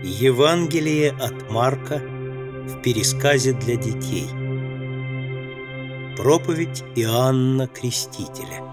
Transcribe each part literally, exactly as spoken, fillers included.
Евангелие от Марка в пересказе для детей. Проповедь Иоанна Крестителя.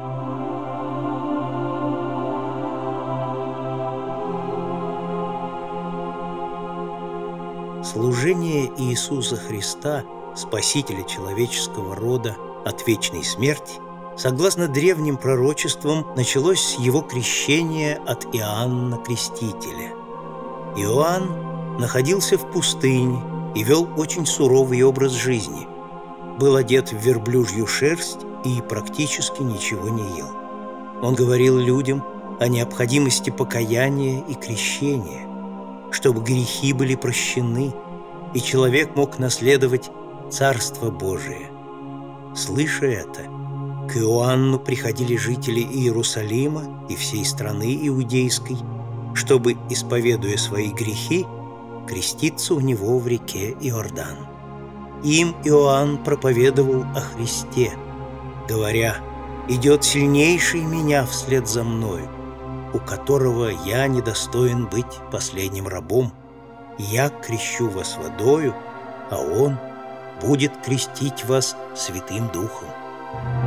Служение Иисуса Христа, Спасителя человеческого рода от вечной смерти, согласно древним пророчествам, началось с его крещения от Иоанна Крестителя. Иоанн находился в пустыне и вел очень суровый образ жизни. Был одет в верблюжью шерсть и практически ничего не ел. Он говорил людям о необходимости покаяния и крещения, чтобы грехи были прощены, и человек мог наследовать Царство Божие. Слыша это, к Иоанну приходили жители Иерусалима и всей страны иудейской, чтобы, исповедуя свои грехи, креститься у него в реке Иордан. Им Иоанн проповедовал о Христе, говоря: «Идет сильнейший меня вслед за мною, у которого я недостоин быть последним рабом. Я крещу вас водою, а Он будет крестить вас Святым Духом».